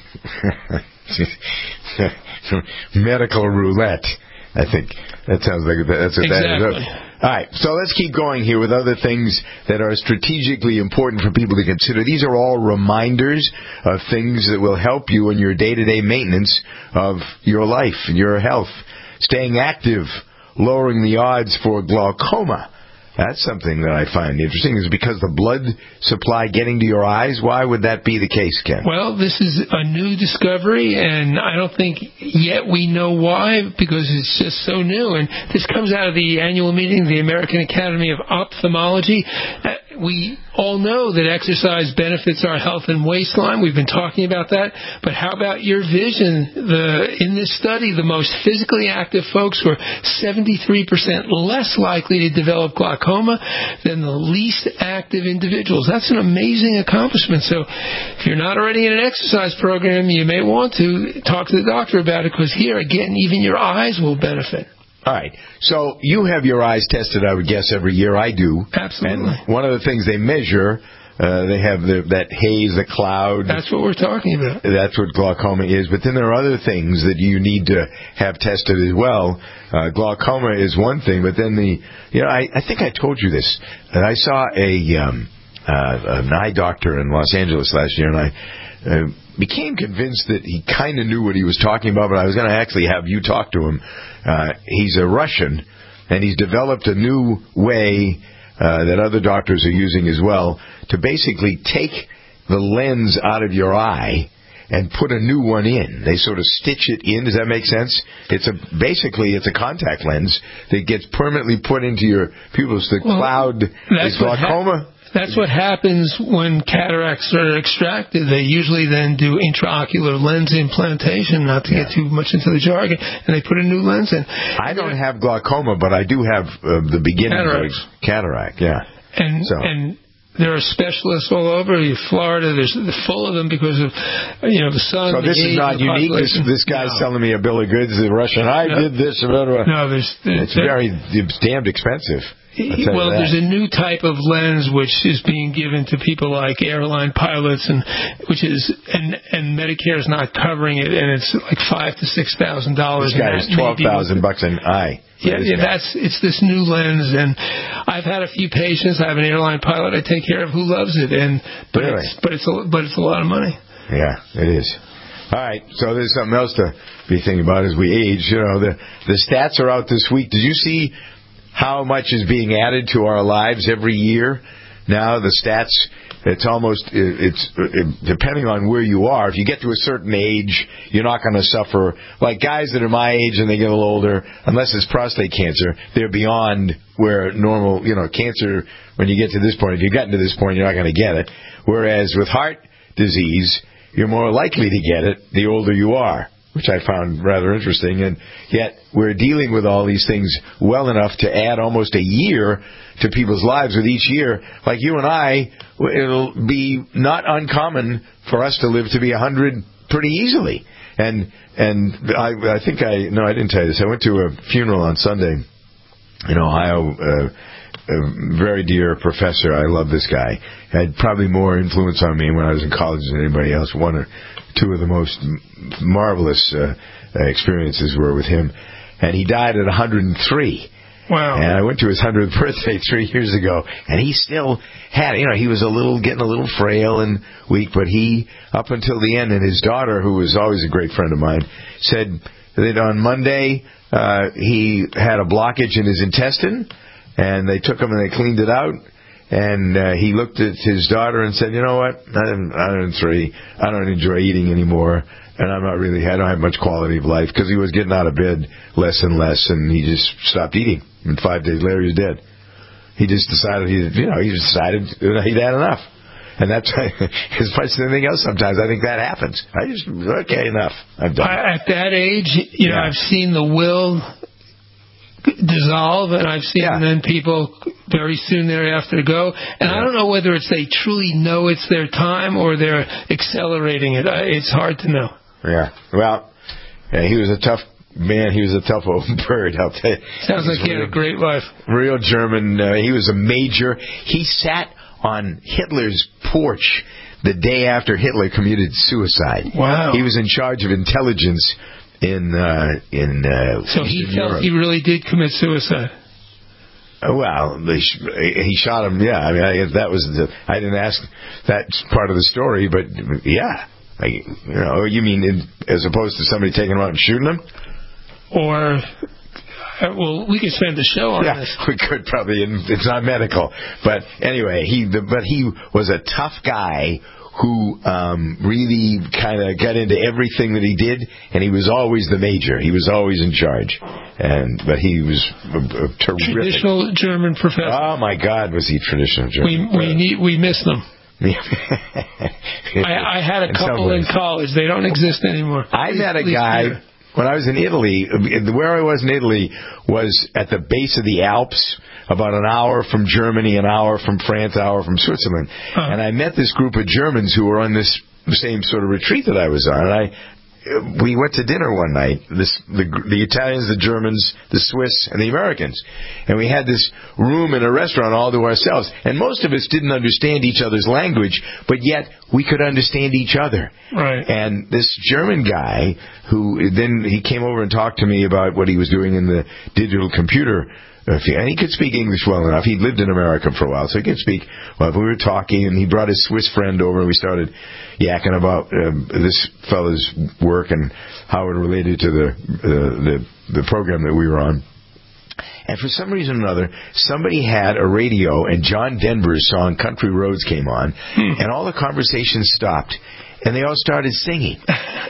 [SPEAKER 2] Medical roulette. I think that sounds like that's what
[SPEAKER 13] exactly.
[SPEAKER 2] that is. All right, so let's keep going here with other things that are strategically important for people to consider. These are all reminders of things that will help you in your day-to-day maintenance of your life and your health. Staying active, lowering the odds for glaucoma. That's something that I find interesting. Is because the blood supply getting to your eyes? Why would that be the case, Ken?
[SPEAKER 13] Well, this is a new discovery, and I don't think yet we know why, because it's just so new. And this comes out of the annual meeting of the American Academy of Ophthalmology. We all know that exercise benefits our health and waistline. We've been talking about that. But how about your vision? The, in this study, the most physically active folks were seventy-three percent less likely to develop glaucoma than the least active individuals. That's an amazing accomplishment. So if you're not already in an exercise program, you may want to talk to the doctor about it, because here, again, even your eyes will benefit.
[SPEAKER 2] All right. So you have your eyes tested, I would guess, every year. I do.
[SPEAKER 13] Absolutely.
[SPEAKER 2] And one of the things they measure, uh, they have the, that haze, the cloud.
[SPEAKER 13] That's what we're talking about.
[SPEAKER 2] That's what glaucoma is. But then there are other things that you need to have tested as well. Uh, glaucoma is one thing, but then the, you know, I, I think I told you this. And I saw a, um, uh, an eye doctor in Los Angeles last year, and I uh, became convinced that he kind of knew what he was talking about, but I was going to actually have you talk to him. Uh, he's a Russian, and he's developed a new way uh, that other doctors are using as well to basically take the lens out of your eye and put a new one in. They sort of stitch it in. Does that make sense? It's a basically it's a contact lens that gets permanently put into your pupils. The well, cloud is glaucoma.
[SPEAKER 13] Ha- That's what happens when cataracts are extracted. They usually then do intraocular lens implantation, not to yeah. get too much into the jargon, and they put a new lens in.
[SPEAKER 2] I don't have glaucoma, but I do have uh, the beginning
[SPEAKER 13] Cataracts.
[SPEAKER 2] of cataract, yeah.
[SPEAKER 13] And
[SPEAKER 2] so.
[SPEAKER 13] and there are specialists all over. Florida, there's full of them because of, you know, the sun.
[SPEAKER 2] So this
[SPEAKER 13] the
[SPEAKER 2] is not unique. This, this guy's
[SPEAKER 13] no.
[SPEAKER 2] selling me a bill of goods. The Russian, I no. did this. Blah, blah.
[SPEAKER 13] No, there's, there's
[SPEAKER 2] it's very it's damned expensive.
[SPEAKER 13] Well, there's a new type of lens which is being given to people like airline pilots, and which is and and Medicare is not covering it, and it's like five to six thousand dollars.
[SPEAKER 2] This guy is twelve thousand bucks an eye.
[SPEAKER 13] Yeah, yeah, that's it's this new lens, and I've had a few patients. I have an airline pilot I take care of who loves it, and but
[SPEAKER 2] really?
[SPEAKER 13] it's but it's a, but it's a lot of money.
[SPEAKER 2] Yeah, it is. All right, so there's something else to be thinking about as we age. You know, the the stats are out this week. Did you see how much is being added to our lives every year? Now the stats, it's almost, it's it, depending on where you are. If you get to a certain age, you're not going to suffer. Like guys that are my age and they get a little older, unless it's prostate cancer, they're beyond where normal, you know, cancer, when you get to this point, if you've gotten to this point, you're not going to get it. Whereas with heart disease, you're more likely to get it the older you are, which I found rather interesting. And yet we're dealing with all these things well enough to add almost a year to people's lives with each year. Like you and I, it'll be not uncommon for us to live to be one hundred pretty easily. And and I, I think I, no, I didn't tell you this. I went to a funeral on Sunday in Ohio. Uh, a very dear professor. I love this guy. Had probably more influence on me when I was in college than anybody else. One or two of the most marvelous uh, experiences were with him. And he died at one hundred three.
[SPEAKER 13] Wow.
[SPEAKER 2] And I went to his hundredth birthday three years ago, and he still had, you know, he was a little, getting a little frail and weak, but he, up until the end, and his daughter, who was always a great friend of mine, said that on Monday uh, he had a blockage in his intestine. And they took him and they cleaned it out. And uh, he looked at his daughter and said, you know what, I'm, I'm three. I don't enjoy eating anymore. And I'm not really, I don't have much quality of life, because he was getting out of bed less and less, and he just stopped eating. And five days later, he's dead. He just decided, he, you know, he just decided he'd had enough. And that's as much as anything else. Sometimes I think that happens. I just, okay, enough. I'm done.
[SPEAKER 13] I, at that age, you know,
[SPEAKER 2] yeah.
[SPEAKER 13] I've seen the will dissolve, and I've seen yeah. then people very soon thereafter go. And yeah. I don't know whether it's they truly know it's their time or they're accelerating it. It's hard to know.
[SPEAKER 2] Yeah. Well, yeah, he was a tough man. He was a tough old bird, I'll tell you.
[SPEAKER 13] Sounds like he had a great life.
[SPEAKER 2] Real German. Uh, he was a major. He sat on Hitler's porch the day after Hitler committed suicide.
[SPEAKER 13] Wow.
[SPEAKER 2] He was in charge of intelligence in uh, in uh,
[SPEAKER 13] so he
[SPEAKER 2] Eastern
[SPEAKER 13] felt
[SPEAKER 2] Europe.
[SPEAKER 13] he really did commit suicide.
[SPEAKER 2] Uh, well, they sh- he shot him. Yeah, I mean, I, that was the, I didn't ask that part of the story, but yeah, I, you know, you mean in, as opposed to somebody taking him out and shooting him,
[SPEAKER 13] or. Well, we could spend the show on
[SPEAKER 2] yeah,
[SPEAKER 13] this.
[SPEAKER 2] We could probably. It's not medical, but anyway, he. The, but he was a tough guy who um, really kind of got into everything that he did, and he was always the major. He was always in charge, and but he was a, a terrific.
[SPEAKER 13] Traditional German professor.
[SPEAKER 2] Oh my God, was he traditional German?
[SPEAKER 13] We we need we miss them. I, I had a in couple in college. They don't exist anymore.
[SPEAKER 2] I met a guy. Here. When I was in Italy, where I was in Italy was at the base of the Alps, about an hour from Germany, an hour from France, an hour from Switzerland. Uh-huh. And I met this group of Germans who were on this same sort of retreat that I was on. And I, we went to dinner one night, this, the, the Italians, the Germans, the Swiss, and the Americans. And we had this room in a restaurant all to ourselves. And most of us didn't understand each other's language, but yet we could understand each other.
[SPEAKER 13] Right.
[SPEAKER 2] And this German guy, who then he came over and talked to me about what he was doing in the digital computer. And he could speak English well enough. He'd lived in America for a while, so he could speak. Well, we were talking, and he brought his Swiss friend over, and we started yakking about uh, this fellow's work and how it related to the, uh, the the program that we were on. And for some reason or another, somebody had a radio, and John Denver's song "Country Roads" came on, hmm. and all the conversation stopped. And they all started singing.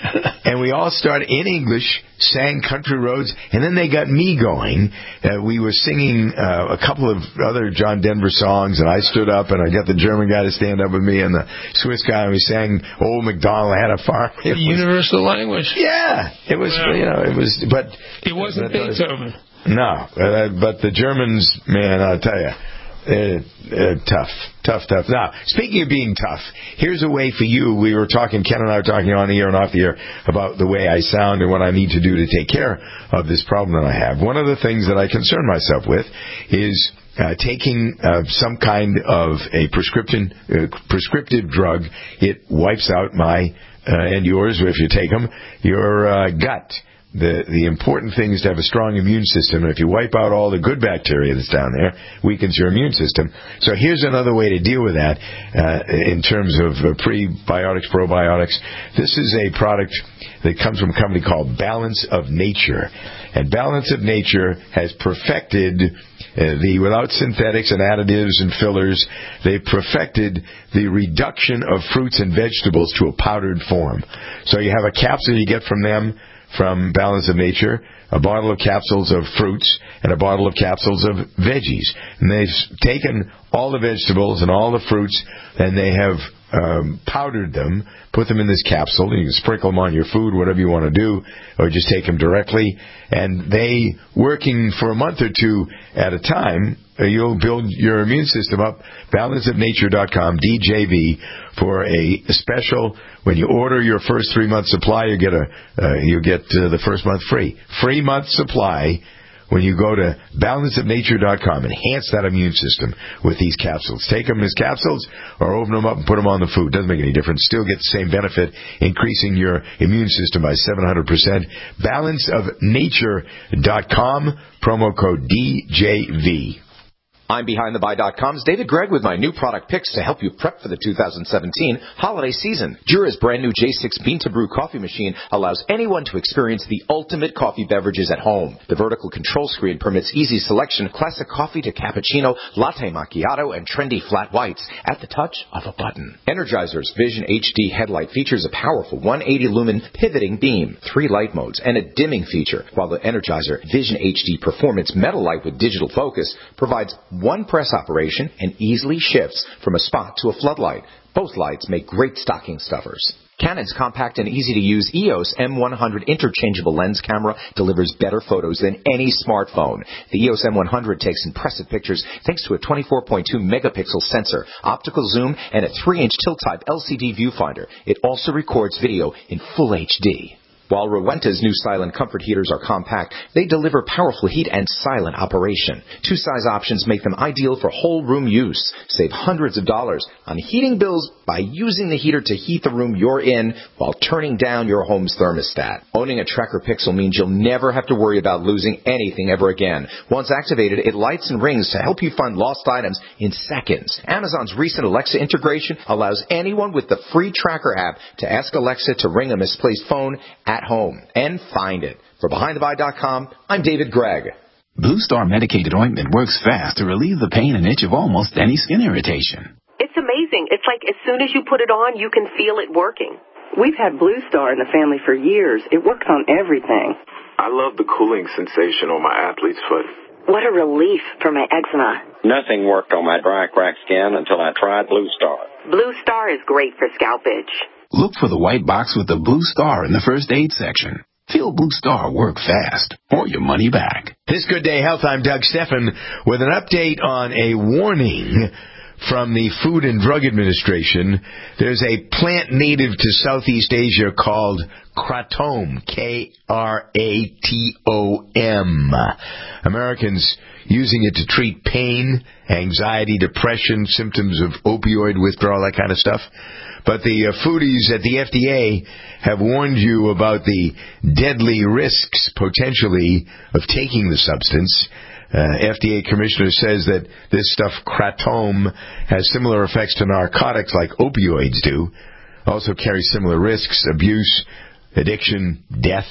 [SPEAKER 2] And we all started, in English, sang Country Roads, and then they got me going. Uh, we were singing uh, a couple of other John Denver songs, and I stood up, and I got the German guy to stand up with me, and the Swiss guy, and we sang Old MacDonald Had a Farm.
[SPEAKER 13] It was, universal language.
[SPEAKER 2] Yeah. It was, wow. you know, it was, but...
[SPEAKER 13] It wasn't Beethoven.
[SPEAKER 2] No. Uh, but the Germans, man, I'll tell you. Uh, uh, tough, tough, tough. Now, speaking of being tough, here's a way for you. We were talking, Ken and I were talking on the air and off the air about the way I sound and what I need to do to take care of this problem that I have. One of the things that I concern myself with is uh, taking uh, some kind of a prescription, uh, prescriptive drug. It wipes out my, uh, and yours, if you take them, your uh, gut. The the important thing is to have a strong immune system, and if you wipe out all the good bacteria that's down there, weakens your immune system. So here's another way to deal with that uh, in terms of uh, prebiotics, probiotics. This is a product that comes from a company called Balance of Nature. And Balance of Nature has perfected uh, the, without synthetics and additives and fillers, they've perfected the reduction of fruits and vegetables to a powdered form. So you have a capsule you get from them, from Balance of Nature, a bottle of capsules of fruits, and a bottle of capsules of veggies. And they've taken all the vegetables and all the fruits, and they have um, powdered them, put them in this capsule. You can sprinkle them on your food, whatever you want to do, or just take them directly. And they, working for a month or two at a time, uh, you'll build your immune system up. balance of nature dot com, D J V, for a special. When you order your first three month supply, you get a uh, you get uh, the first month free. Free month supply when you go to balance of nature dot com. Enhance that immune system with these capsules. Take them as capsules or open them up and put them on the food. Doesn't make any difference. Still get the same benefit, increasing your immune system by seven hundred percent. balance of nature dot com, promo code D J V.
[SPEAKER 3] I'm Behind the Buy dot com's David Gregg with my new product picks to help you prep for the two thousand seventeen holiday season. Jura's brand new J six Bean to Brew coffee machine allows anyone to experience the ultimate coffee beverages at home. The vertical control screen permits easy selection of classic coffee to cappuccino, latte macchiato, and trendy flat whites at the touch of a button. Energizer's Vision H D headlight features a powerful one hundred eighty lumen pivoting beam, three light modes, and a dimming feature, while the Energizer Vision H D Performance metal light with digital focus provides one press operation and easily shifts from a spot to a floodlight. Both lights make great stocking stuffers. Canon's compact and easy-to-use E O S M one hundred interchangeable lens camera delivers better photos than any smartphone. The E O S M one hundred takes impressive pictures thanks to a twenty-four point two megapixel sensor, optical zoom, and a three inch tilt-type L C D viewfinder. It also records video in full H D. While Rowenta's new silent comfort heaters are compact, they deliver powerful heat and silent operation. Two size options make them ideal for whole room use. Save hundreds of dollars on heating bills by using the heater to heat the room you're in while turning down your home's thermostat. Owning a Trekker Pixel means you'll never have to worry about losing anything ever again. Once activated, it lights and rings to help you find lost items in seconds. Amazon's recent Alexa integration allows anyone with the free Tracker app to ask Alexa to ring a misplaced phone at home and find it. For Behind the Buy dot com, I'm David Gregg.
[SPEAKER 4] Blue Star medicated ointment works fast to relieve the pain and itch of almost any skin irritation.
[SPEAKER 7] It's amazing. It's like as soon as you put it on, you can feel it working. We've had Blue Star in the family for years. It works on everything.
[SPEAKER 24] I love the cooling sensation on my athlete's foot.
[SPEAKER 7] What a relief for my eczema.
[SPEAKER 25] Nothing worked on my dry, cracked skin until I tried Blue Star.
[SPEAKER 7] Blue Star is great for scalp itch.
[SPEAKER 4] Look for the white box with the Blue Star in the first aid section. Feel Blue Star work fast, or your money back.
[SPEAKER 2] This Good Day Health, I'm Doug Steffen with an update on a warning from the Food and Drug Administration. There's a plant native to Southeast Asia called kratom, K R A T O M. Americans using it to treat pain, anxiety, depression, symptoms of opioid withdrawal, that kind of stuff. But the uh, foodies at the F D A have warned you about the deadly risks, potentially, of taking the substance. Uh, F D A commissioner says that this stuff, kratom, has similar effects to narcotics like opioids do. Also carries similar risks, abuse, addiction, death.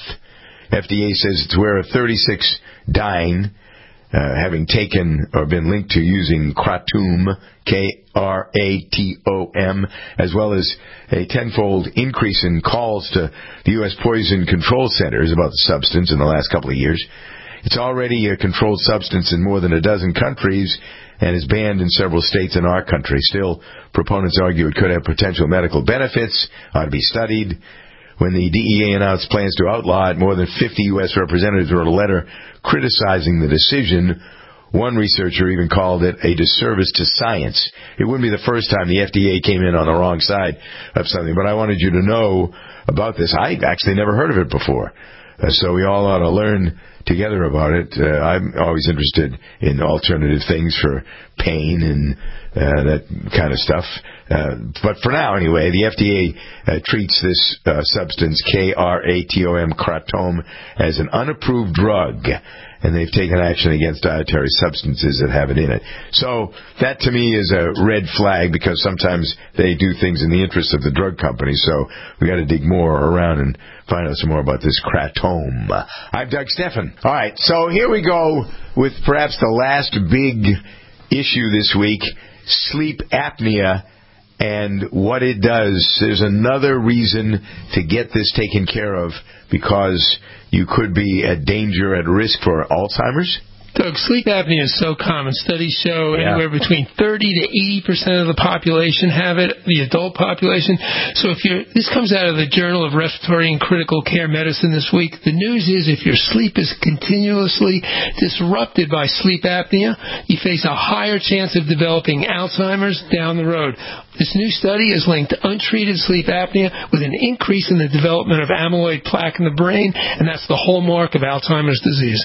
[SPEAKER 2] F D A says it's where of thirty-six dying, uh, having taken or been linked to using kratom, K R A T O M, as well as a tenfold increase in calls to the U S Poison Control Centers about the substance in the last couple of years. It's already a controlled substance in more than a dozen countries and is banned in several states in our country. Still, proponents argue it could have potential medical benefits, ought to be studied. When the D E A announced plans to outlaw it, more than fifty U S representatives wrote a letter criticizing the decision. One researcher even called it a disservice to science. It wouldn't be the first time the F D A came in on the wrong side of something, but I wanted you to know about this. I actually never heard of it before, uh, so we all ought to learn together about it. Uh, I'm always interested in alternative things for pain and uh, that kind of stuff. Uh, but for now, anyway, the F D A uh, treats this uh, substance, K R A T O M, kratom, as an unapproved drug, and they've taken action against dietary substances that have it in it. So that, to me, is a red flag, because sometimes they do things in the interest of the drug company. So we got to dig more around and find out some more about this kratom. I'm Doug Steffen. All right, so here we go with perhaps the last big issue this week, sleep apnea and what it does. There's another reason to get this taken care of, because you could be at danger, at risk for Alzheimer's.
[SPEAKER 13] Doug, sleep apnea is so common. Studies show
[SPEAKER 2] Yeah.
[SPEAKER 13] anywhere between thirty to eighty percent of the population have it, the adult population. So if you're, this comes out of the Journal of Respiratory and Critical Care Medicine this week. The news is if your sleep is continuously disrupted by sleep apnea, you face a higher chance of developing Alzheimer's down the road. This new study has linked untreated sleep apnea with an increase in the development of amyloid plaque in the brain, and that's the hallmark of Alzheimer's disease.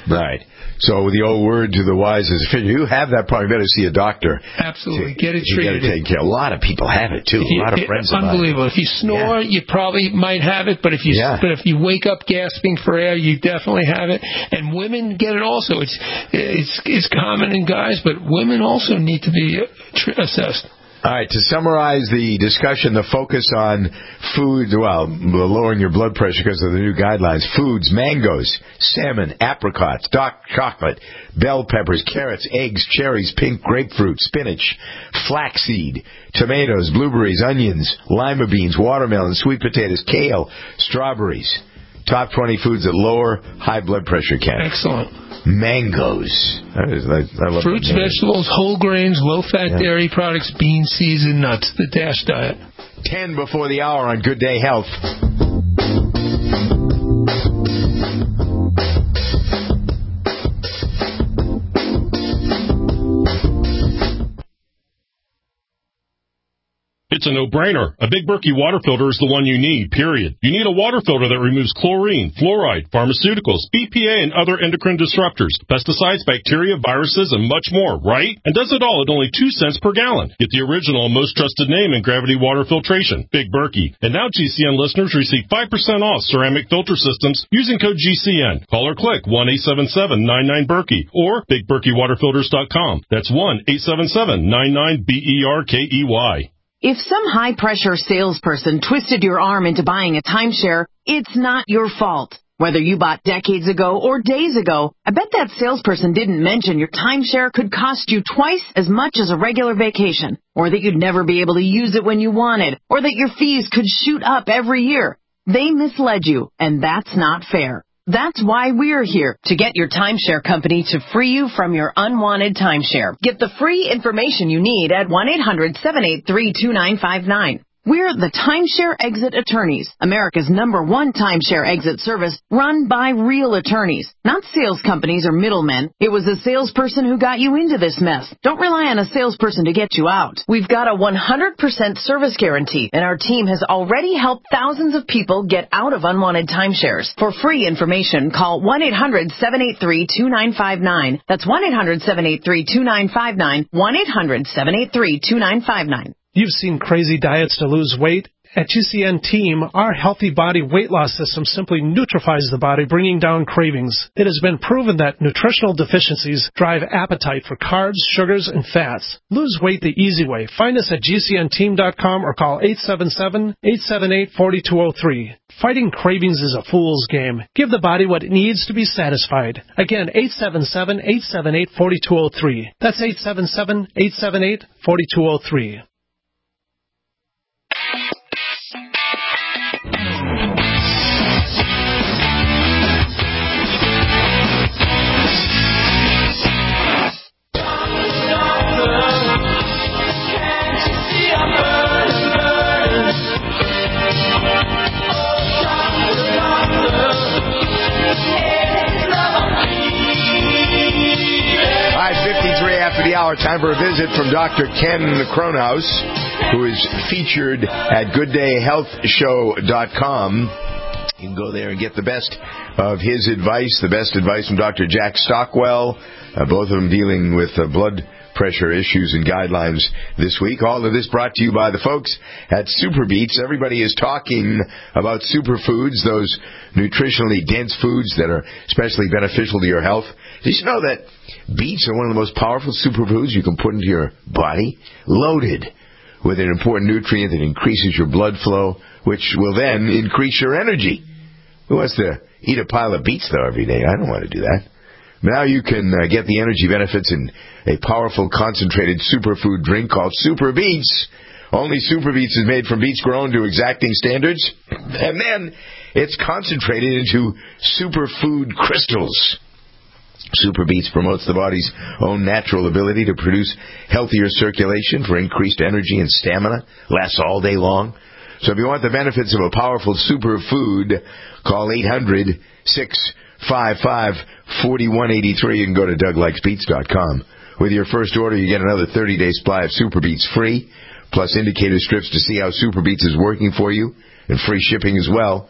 [SPEAKER 2] Right. So the old word to the wise is, if you have that problem, you better see a doctor.
[SPEAKER 13] Absolutely.
[SPEAKER 2] To,
[SPEAKER 13] get it treated.
[SPEAKER 2] Get it taken care of. A lot of people have it, too. A lot of
[SPEAKER 13] it,
[SPEAKER 2] friends
[SPEAKER 13] it,
[SPEAKER 2] of
[SPEAKER 13] Unbelievable.
[SPEAKER 2] mine.
[SPEAKER 13] If you snore, yeah. you probably might have it, but if you
[SPEAKER 2] yeah.
[SPEAKER 13] but if you wake up gasping for air, you definitely have it. And women get it also. It's it's it's common in guys, but women also need to be assessed.
[SPEAKER 2] All right, to summarize the discussion, the focus on food, well, lowering your blood pressure because of the new guidelines. Foods, mangoes, salmon, apricots, dark chocolate, bell peppers, carrots, eggs, cherries, pink grapefruit, spinach, flaxseed, tomatoes, blueberries, onions, lima beans, watermelon, sweet potatoes, kale, strawberries. Top twenty foods that lower high blood pressure, Ken.
[SPEAKER 13] Excellent.
[SPEAKER 2] Mangoes. I, I love
[SPEAKER 13] Fruits, vegetables, whole grains, low-fat
[SPEAKER 2] yeah.
[SPEAKER 13] dairy products, beans, seeds, and nuts. The DASH diet.
[SPEAKER 2] Ten before the hour on Good Day Health.
[SPEAKER 8] It's a no-brainer. A Big Berkey water filter is the one you need, period. You need a water filter that removes chlorine, fluoride, pharmaceuticals, B P A, and other endocrine disruptors, pesticides, bacteria, viruses, and much more, right? And does it all at only two cents per gallon. Get the original and most trusted name in gravity water filtration, Big Berkey. And now G C N listeners receive five percent off ceramic filter systems using code G C N. Call or click one eight seven seven nine nine Berkey or big berkey water filters dot com. That's one eight seven seven nine nine B E R K E Y.
[SPEAKER 9] If some high-pressure salesperson twisted your arm into buying a timeshare, it's not your fault. Whether you bought decades ago or days ago, I bet that salesperson didn't mention your timeshare could cost you twice as much as a regular vacation, or that you'd never be able to use it when you wanted, or that your fees could shoot up every year. They misled you, and that's not fair. That's why we're here, to get your timeshare company to free you from your unwanted timeshare. Get the free information you need at one eight hundred seven eight three two nine five nine. We're the Timeshare Exit Attorneys, America's number one timeshare exit service run by real attorneys, not sales companies or middlemen. It was a salesperson who got you into this mess. Don't rely on a salesperson to get you out. We've got a one hundred percent service guarantee, and our team has already helped thousands of people get out of unwanted timeshares. For free information, call one eight hundred seven eight three two nine five nine. That's one eight hundred seven eight three two nine five nine, one eight hundred seven eight three two nine five nine.
[SPEAKER 10] You've seen crazy diets to lose weight. At G C N Team, our healthy body weight loss system simply neutralizes the body, bringing down cravings. It has been proven that nutritional deficiencies drive appetite for carbs, sugars, and fats. Lose weight the easy way. Find us at G C N team dot com or call eight seven seven, eight seven eight, four two zero three. Fighting cravings is a fool's game. Give the body what it needs to be satisfied. Again, eight seven seven, eight seven eight, four two zero three. That's eight seven seven, eight seven eight, four two zero three.
[SPEAKER 2] After the hour, time for a visit from Doctor Ken Kronhaus, who is featured at good day health show dot com. You can go there and get the best of his advice, the best advice from Doctor Jack Stockwell, uh, both of them dealing with uh, blood pressure issues and guidelines this week. All of this brought to you by the folks at SuperBeets. Everybody is talking about superfoods, those nutritionally dense foods that are especially beneficial to your health. Did you know that beets are one of the most powerful superfoods you can put into your body? Loaded with an important nutrient that increases your blood flow, which will then increase your energy. Who wants to eat a pile of beets, though, every day? I don't want to do that. Now you can uh, get the energy benefits in a powerful, concentrated superfood drink called SuperBeets. Only SuperBeets is made from beets grown to exacting standards, and then it's concentrated into superfood crystals. SuperBeets promotes the body's own natural ability to produce healthier circulation for increased energy and stamina, lasts all day long. So if you want the benefits of a powerful superfood, call eight hundred, six five five, four one eight three and go to doug likes beets dot com. With your first order, you get another thirty-day supply of SuperBeets free, plus indicator strips to see how SuperBeets is working for you, and free shipping as well.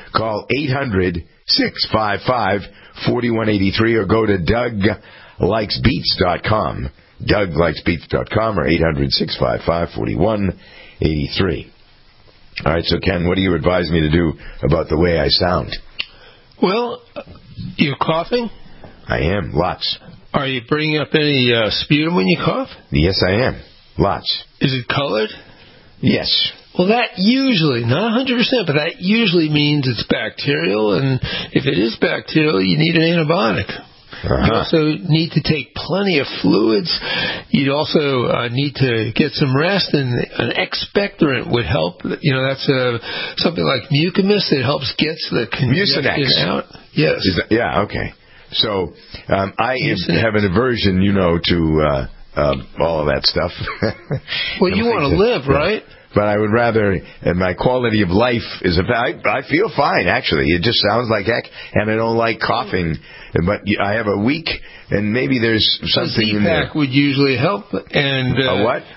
[SPEAKER 2] Call eight hundred, six five five, four one eight three or go to Doug Likes Beats dot com. Doug Likes Beats dot com or eight hundred, six five five, four one eight three. All right, so Ken, what do you advise me to do about the way I sound?
[SPEAKER 13] Well, you're coughing?
[SPEAKER 2] I am, lots.
[SPEAKER 13] Are you bringing up any uh, sputum when you cough?
[SPEAKER 2] Yes, I am. Lots.
[SPEAKER 13] Is it colored?
[SPEAKER 2] Yes.
[SPEAKER 13] Well, that usually, not one hundred percent, but that usually means it's bacterial, and if it is bacterial, you need an antibiotic. Uh-huh. You also need to take plenty of fluids. You'd also uh, need to get some rest, and an expectorant would help. You know, that's a, something like Mucimus. It helps get the congestion
[SPEAKER 2] Mucinex.
[SPEAKER 13] out. Yes.
[SPEAKER 2] Is that, yeah, okay. So um, I Mucinex. have an aversion, you know, to uh, uh, all of that stuff.
[SPEAKER 13] Well, you want to live, right?
[SPEAKER 2] But I would rather, and my quality of life is, a, I, I feel fine, actually. It just sounds like heck, and I don't like coughing. But I have a week, and maybe there's something in there.
[SPEAKER 13] Z-Pak would usually help. And uh,
[SPEAKER 2] a what?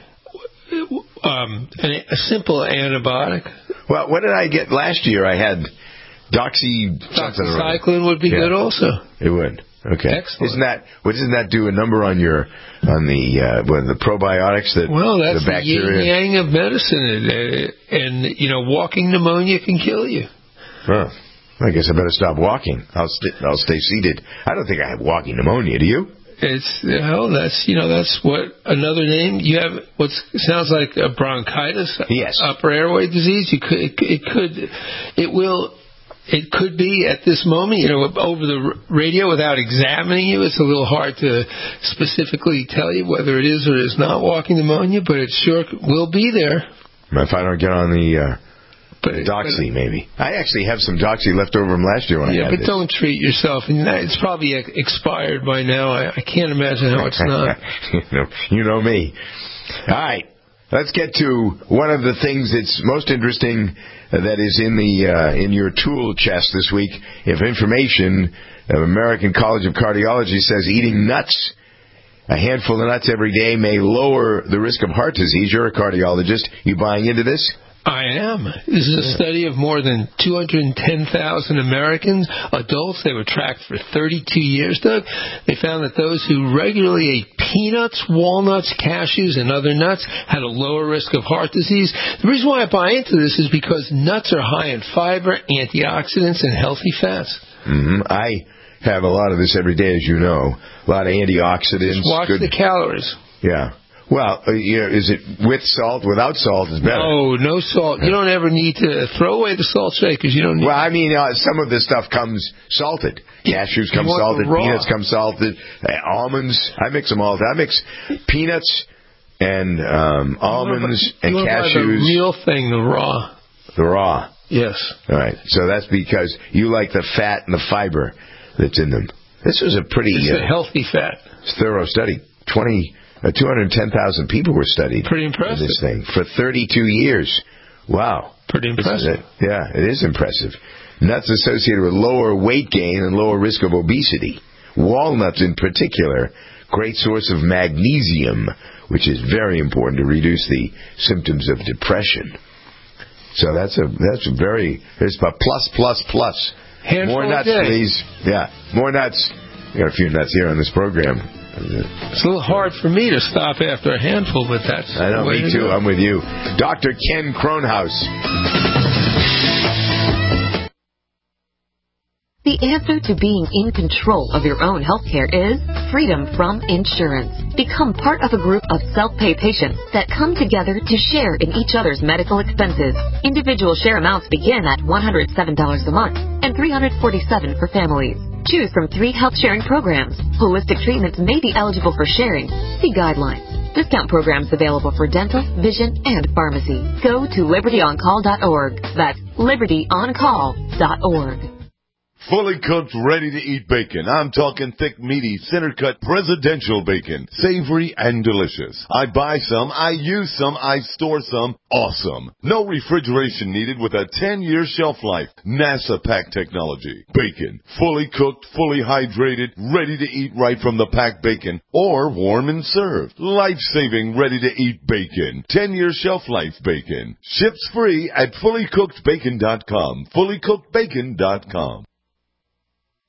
[SPEAKER 13] Um, a simple antibiotic.
[SPEAKER 2] Well, what did I get last year? I had Doxy...
[SPEAKER 13] Doxycycline would be yeah. good also.
[SPEAKER 2] It would. Okay.
[SPEAKER 13] Excellent.
[SPEAKER 2] Isn't that, what doesn't that do a number on your, on the, uh, what, the probiotics that,
[SPEAKER 13] well, that's
[SPEAKER 2] the bacteria?
[SPEAKER 13] the yin yang of medicine. And, and, you know, walking pneumonia can kill you.
[SPEAKER 2] Huh. I guess I better stop walking. I'll, st- I'll stay seated. I don't think I have walking pneumonia, do you?
[SPEAKER 13] It's, hell, that's, you know, that's what, another name, you have what sounds like a bronchitis.
[SPEAKER 2] Yes.
[SPEAKER 13] Upper airway disease. You could, it, it could, it will, it could be at this moment, you know, over the radio without examining you. It's a little hard to specifically tell you whether it is or is not walking pneumonia, but it sure will be there.
[SPEAKER 2] If I don't get on the, uh,
[SPEAKER 13] But,
[SPEAKER 2] Doxy,
[SPEAKER 13] but,
[SPEAKER 2] maybe. I actually have some Doxy left over from last year when
[SPEAKER 13] yeah,
[SPEAKER 2] I had
[SPEAKER 13] but
[SPEAKER 2] this.
[SPEAKER 13] don't treat yourself. And it's probably expired by now. I, I can't imagine how it's not.
[SPEAKER 2] you, know, you know me. All right. Let's get to one of the things that's most interesting that is in the uh, in your tool chest this week. If information, the American College of Cardiology says eating nuts, a handful of nuts every day, may lower the risk of heart disease. You're a cardiologist. You buying into this?
[SPEAKER 13] I am. This is a study of more than two hundred ten thousand Americans, adults. They were tracked for thirty-two years, Doug. They found that those who regularly ate peanuts, walnuts, cashews, and other nuts had a lower risk of heart disease. The reason why I buy into this is because nuts are high in fiber, antioxidants, and healthy fats.
[SPEAKER 2] Mm-hmm. I have a lot of this every day, as you know. A lot of antioxidants.
[SPEAKER 13] Just watch
[SPEAKER 2] good.
[SPEAKER 13] the calories.
[SPEAKER 2] Yeah. Well, uh, you know, is it with salt? Without salt is better.
[SPEAKER 13] No, no salt. You don't ever need to throw away the salt shakers. You don't need.
[SPEAKER 2] Well, I mean, uh, some of this stuff comes salted. Cashews come salted. Peanuts come salted. Uh, almonds. I mix them all. I mix peanuts and um, almonds
[SPEAKER 13] you
[SPEAKER 2] and
[SPEAKER 13] want
[SPEAKER 2] cashews.
[SPEAKER 13] The real thing, the raw.
[SPEAKER 2] The raw.
[SPEAKER 13] Yes.
[SPEAKER 2] All right. So that's because you like the fat and the fiber that's in them. This was a pretty
[SPEAKER 13] It's
[SPEAKER 2] uh,
[SPEAKER 13] a healthy fat.
[SPEAKER 2] Thorough study. Twenty. Uh, two hundred ten thousand people were studied.
[SPEAKER 13] Pretty impressive.
[SPEAKER 2] In this thing for thirty-two years. Wow.
[SPEAKER 13] Pretty impressive.
[SPEAKER 2] It? Yeah, it is impressive. Nuts associated with lower weight gain and lower risk of obesity. Walnuts in particular, great source of magnesium, which is very important to reduce the symptoms of depression. So that's a that's a very there's a plus plus plus.
[SPEAKER 13] Handful
[SPEAKER 2] More nuts, please. Yeah, more nuts. We got a few nuts here on this program.
[SPEAKER 13] It's a little hard for me to stop after a handful, but that's
[SPEAKER 2] I know, me too. I'm with you. Doctor Ken Kronhaus.
[SPEAKER 11] The answer to being in control of your own healthcare is freedom from insurance. Become part of a group of self-pay patients that come together to share in each other's medical expenses. Individual share amounts begin at one hundred seven dollars a month and three hundred forty-seven dollars for families. Choose from three health-sharing programs. Holistic treatments may be eligible for sharing. See guidelines. Discount programs available for dental, vision, and pharmacy. Go to liberty on call dot org. That's liberty on call dot org.
[SPEAKER 12] Fully cooked, ready-to-eat bacon. I'm talking thick, meaty, center-cut presidential bacon. Savory and delicious. I buy some, I use some, I store some. Awesome. No refrigeration needed with a ten-year shelf life. NASA pack technology. Bacon. Fully cooked, fully hydrated, ready to eat right from the packed bacon. Or warm and served. Life-saving, ready-to-eat bacon. ten-year shelf life bacon. Ships free at fully cooked bacon dot com. fully cooked bacon dot com.